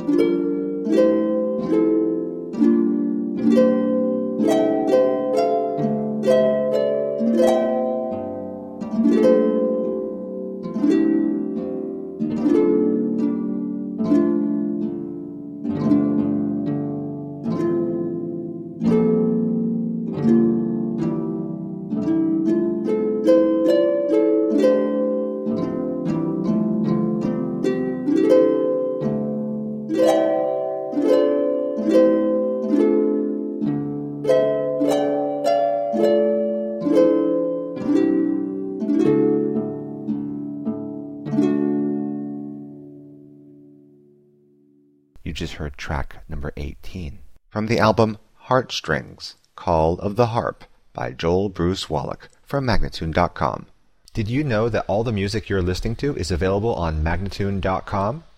You just heard track number 18 from the album Heartstrings, Call of the Harp by Joel Bruce Wallach from Magnatune.com. Did you know that all the music you're listening to is available on Magnatune.com?